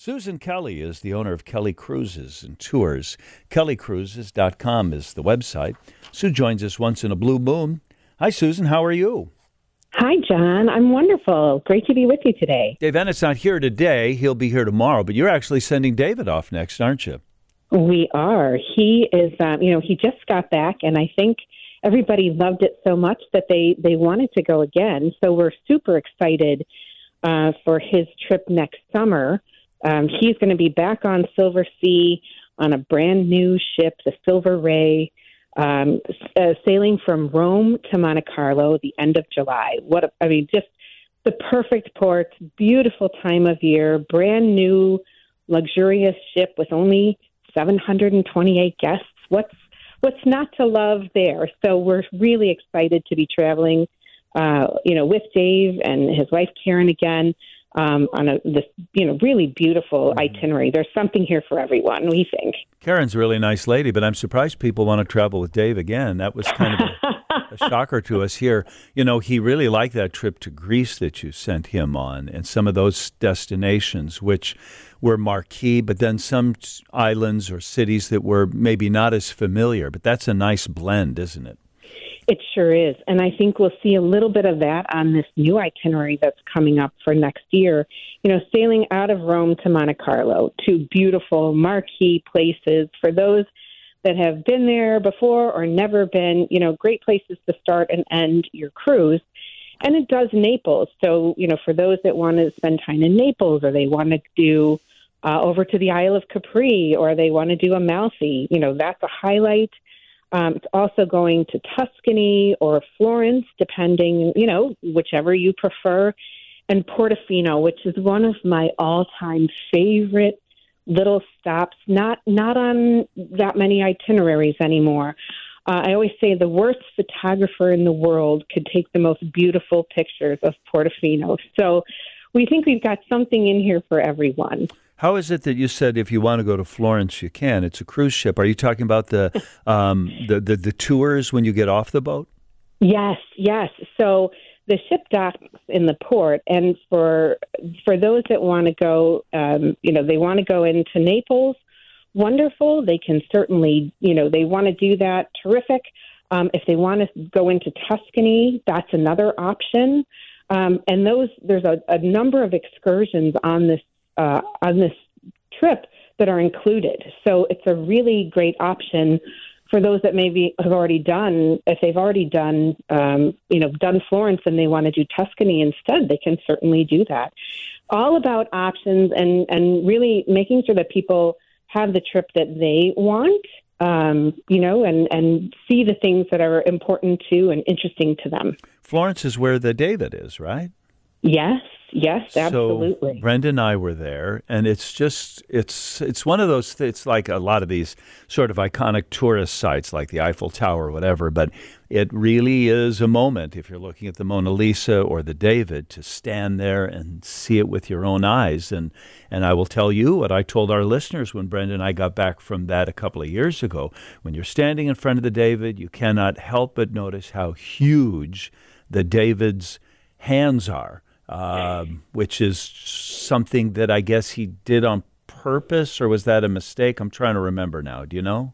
Susan Kelly is the owner of Kelly Cruises and Tours. KellyCruises.com is the website. Sue joins us once in a blue moon. Hi, Susan. How are you? Hi, John. I'm wonderful. Great to be with you today. Dave Ennett's not here today. He'll be here tomorrow, but you're actually sending David off next, aren't you? We are. He is, he just got back, and I think everybody loved it so much that they wanted to go again. So we're super excited for his trip next summer. He's going to be back on Silver Sea on a brand new ship, the Silver Ray, sailing from Rome to Monte Carlo at the end of July. Just the perfect port, beautiful time of year, brand new, luxurious ship with only 728 guests. What's not to love there? So we're really excited to be traveling, with Dave and his wife Karen again on this really beautiful itinerary. There's something here for everyone, we think. Karen's a really nice lady, but I'm surprised people want to travel with Dave again. That was kind of a shocker to us here. You know, he really liked that trip to Greece that you sent him on and some of those destinations, which were marquee, but then some islands or cities that were maybe not as familiar. But that's a nice blend, isn't it? It sure is. And I think we'll see a little bit of that on this new itinerary that's coming up for next year. You know, sailing out of Rome to Monte Carlo, two beautiful marquee places. For those that have been there before or never been, great places to start and end your cruise. And it does Naples. So, for those that want to spend time in Naples or they want to do over to the Isle of Capri or they want to do Amalfi, that's a highlight. It's also going to Tuscany or Florence, depending, whichever you prefer, and Portofino, which is one of my all-time favorite little stops, not on that many itineraries anymore. I always say the worst photographer in the world could take the most beautiful pictures of Portofino. So we think we've got something in here for everyone. How is it that you said if you want to go to Florence, you can? It's a cruise ship. Are you talking about the tours when you get off the boat? Yes. So the ship docks in the port, and for those that want to go, they want to go into Naples, wonderful. They can certainly, they want to do that, terrific. If they want to go into Tuscany, that's another option. And there's a number of excursions on this trip that are included. So it's a really great option for those that maybe have already done, if they've already done Florence and they want to do Tuscany instead, they can certainly do that. All about options and really making sure that people have the trip that they want, and see the things that are important to and interesting to them. Florence is where the David is, right? Yes, absolutely. So Brenda and I were there, and it's one of those, it's like a lot of these sort of iconic tourist sites like the Eiffel Tower or whatever, but it really is a moment, if you're looking at the Mona Lisa or the David, to stand there and see it with your own eyes. And I will tell you what I told our listeners when Brenda and I got back from that a couple of years ago. When you're standing in front of the David, you cannot help but notice how huge the David's hands are. Which is something that I guess he did on purpose, or was that a mistake? I'm trying to remember now. Do you know?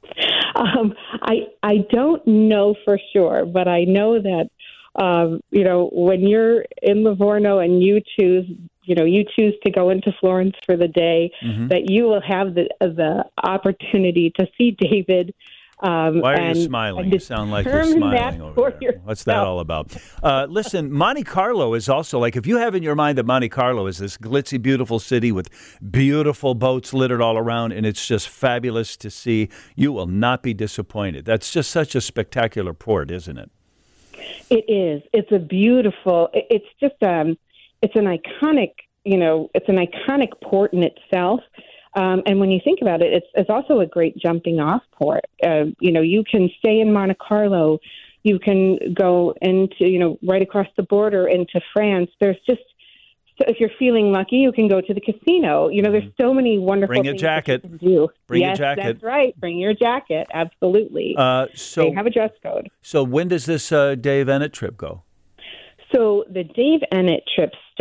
I don't know for sure, but I know that when you're in Livorno and you choose to go into Florence for the day, that you will have the opportunity to see David. Why are you smiling? You sound like you're smiling over there. What's that all about? Listen, Monte Carlo is also, like, if you have in your mind that Monte Carlo is this glitzy, beautiful city with beautiful boats littered all around, and it's just fabulous to see, you will not be disappointed. That's just such a spectacular port, isn't it? It is. It's a beautiful, it's just, it's an iconic, it's an iconic port in itself. And when you think about it, it's also a great jumping off port. You can stay in Monte Carlo. You can go into, right across the border into France. There's just, if you're feeling lucky, you can go to the casino. There's so many wonderful things that you can do. Bring a jacket. That's right. Bring your jacket. Absolutely. So they have a dress code. So when does this Dave Ennett trip go? So the Dave Ennett trip starts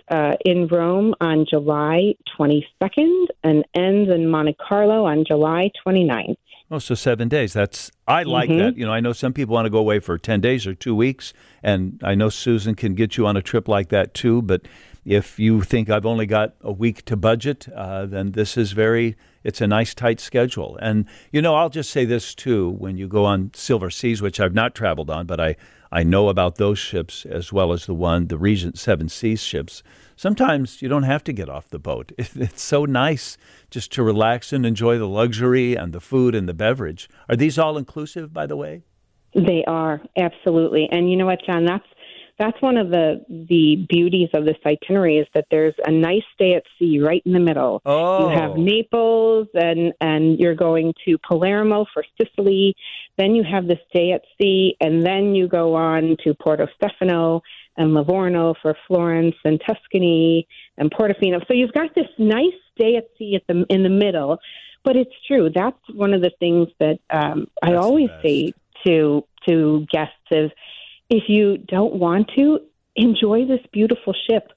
in Rome on July 22nd and ends in Monte Carlo on July 29th. Oh, so 7 days. I like that. I know some people want to go away for 10 days or 2 weeks, and I know Susan can get you on a trip like that too. But if you think I've only got a week to budget, then this is it's a nice tight schedule. And, I'll just say this too, when you go on Silver Seas, which I've not traveled on, but I know about those ships as well as the Regent Seven Seas ships. Sometimes you don't have to get off the boat. It's so nice just to relax and enjoy the luxury and the food and the beverage. Are these all inclusive, by the way? They are, absolutely. And you know what, John, that's one of the beauties of this itinerary is that there's a nice stay at sea right in the middle. Oh. You have Naples and you're going to Palermo for Sicily. Then you have the stay at sea, and then you go on to Porto Stefano and Livorno for Florence and Tuscany and Portofino. So you've got this nice stay at sea in the middle. But it's true. That's one of the things that I always say to guests is, if you don't want to, enjoy this beautiful ship.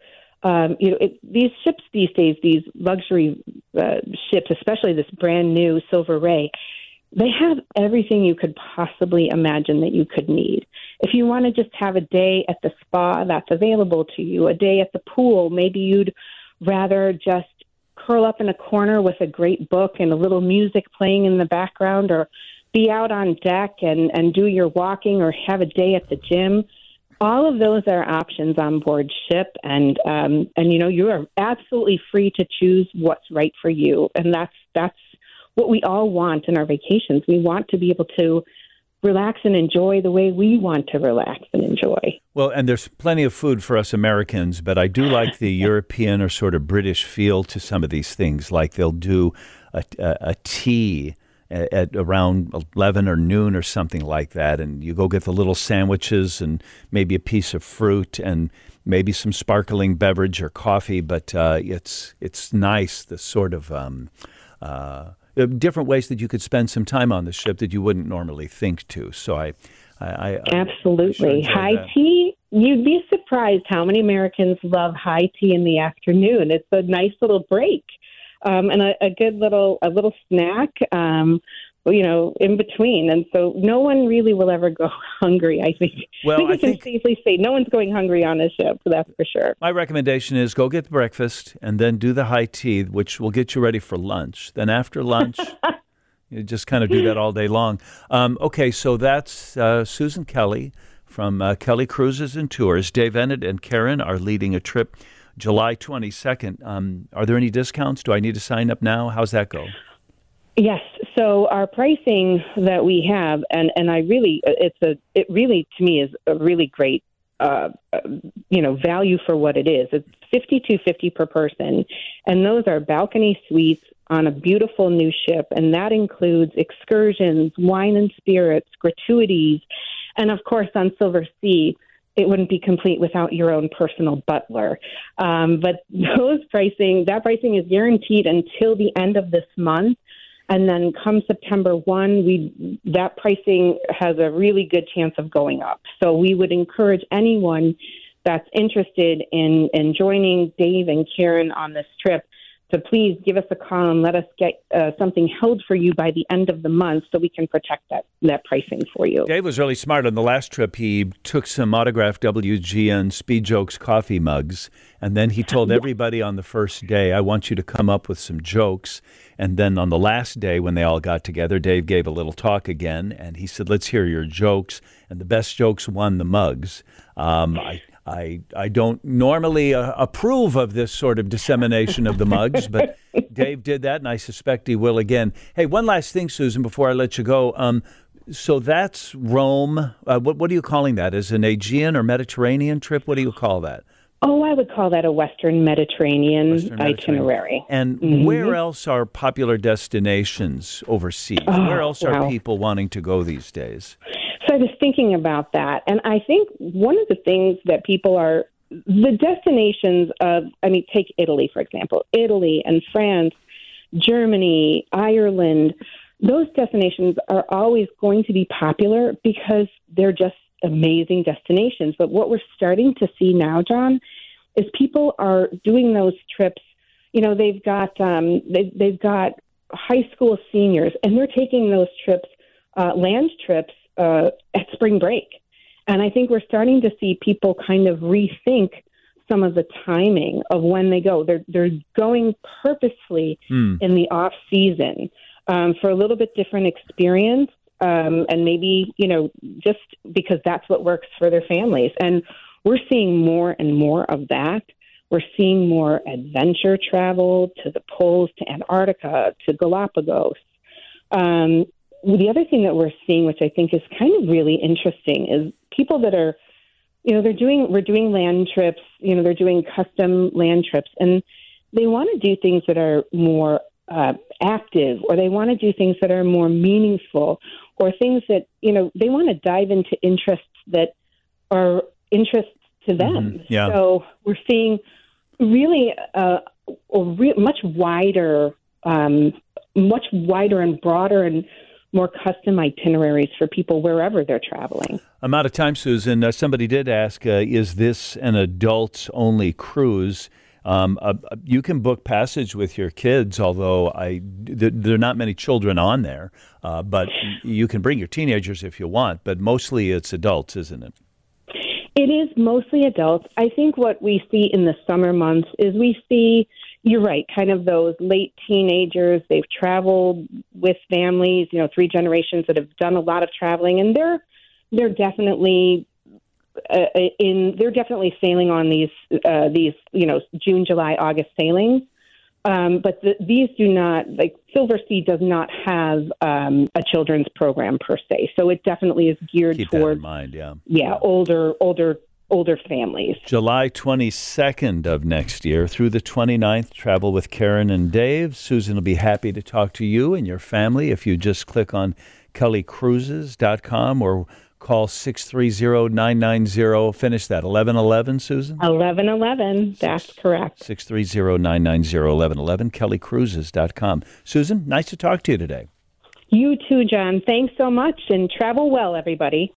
These ships these days, these luxury ships, especially this brand new Silver Ray, they have everything you could possibly imagine that you could need. If you want to just have a day at the spa, that's available to you. A day at the pool, maybe you'd rather just curl up in a corner with a great book and a little music playing in the background, or be out on deck and do your walking, or have a day at the gym. All of those are options on board ship, and you are absolutely free to choose what's right for you. And that's what we all want in our vacations. We want to be able to relax and enjoy the way we want to relax and enjoy. Well, and there's plenty of food for us Americans, but I do like the European or sort of British feel to some of these things. Like they'll do a tea at around 11 or noon or something like that, and you go get the little sandwiches and maybe a piece of fruit and maybe some sparkling beverage or coffee. But it's nice, the sort of different ways that you could spend some time on the ship that you wouldn't normally think to. So I absolutely. Sure high tea. You'd be surprised how many Americans love high tea in the afternoon. It's a nice little break. And a good little snack, in between. And so no one really will ever go hungry, I think. Well, I think we can safely say no one's going hungry on a ship, that's for sure. My recommendation is go get breakfast and then do the high tea, which will get you ready for lunch. Then after lunch, you just kind of do that all day long. Okay, so that's Susan Kelly from Kelly Cruises and Tours. Dave Ennett and Karen are leading a trip July 22nd. Are there any discounts? Do I need to sign up now? How's that go? Yes. So our pricing that we have, and it really to me is a really great, value for what it is. It's $52.50 per person, and those are balcony suites on a beautiful new ship, and that includes excursions, wine and spirits, gratuities, and of course on Silver Sea, it wouldn't be complete without your own personal butler. But that pricing is guaranteed until the end of this month. And then come September 1, that pricing has a really good chance of going up. So we would encourage anyone that's interested in joining Dave and Karen on this trip to please give us a call and let us get something held for you by the end of the month so we can protect that pricing for you. Dave was really smart. On the last trip, he took some autographed WGN Speed Jokes coffee mugs, and then he told everybody on the first day, I want you to come up with some jokes. And then on the last day, when they all got together, Dave gave a little talk again, and he said, let's hear your jokes. And the best jokes won the mugs. I don't normally approve of this sort of dissemination of the mugs, but Dave did that, and I suspect he will again. Hey, one last thing, Susan, before I let you go. So that's Rome. What are you calling that? Is it an Aegean or Mediterranean trip? What do you call that? Oh, I would call that a Western Mediterranean itinerary. And where else are popular destinations overseas? Where else are people wanting to go these days? So I was thinking about that, and I think one of the things that the destinations take Italy, for example. Italy and France, Germany, Ireland, those destinations are always going to be popular because they're just amazing destinations. But what we're starting to see now, John, is people are doing those trips. You know, they've got high school seniors, and they're taking those trips, land trips, at spring break. And I think we're starting to see people kind of rethink some of the timing of when they go. They're going purposely in the off season for a little bit different experience, and maybe, you know, just because that's what works for their families. And we're seeing more and more of that. We're seeing more adventure travel to the poles, to Antarctica, to Galapagos. The other thing that we're seeing, which I think is kind of really interesting, is people that are, you know, we're doing land trips, you know, they're doing custom land trips, and they want to do things that are more active, or they want to do things that are more meaningful, or things that, you know, they want to dive into interests that are interests to them. Mm-hmm. Yeah. So we're seeing really much wider and broader and more custom itineraries for people wherever they're traveling. I'm out of time, Susan. Somebody did ask, is this an adults-only cruise? You can book passage with your kids, although there are not many children on there. But you can bring your teenagers if you want, but mostly it's adults, isn't it? It is mostly adults. I think what we see in the summer months is we see, you're right, kind of those late teenagers. They've traveled with families, you know, 3 generations that have done a lot of traveling, and they're definitely they're definitely sailing on these you know, June, July, August sailings. But these do not, like, Silversea does not have a children's program per se, so it definitely is geared Keep towards, that in mind, older families. July 22nd of next year through the 29th, travel with Karen and Dave. Susan will be happy to talk to you and your family if you just click on kellycruises.com or call 630-990, finish that, 1111, Susan? 1111, that's correct. 630-990-1111, kellycruises.com. Susan, nice to talk to you today. You too, John. Thanks so much, and travel well, everybody.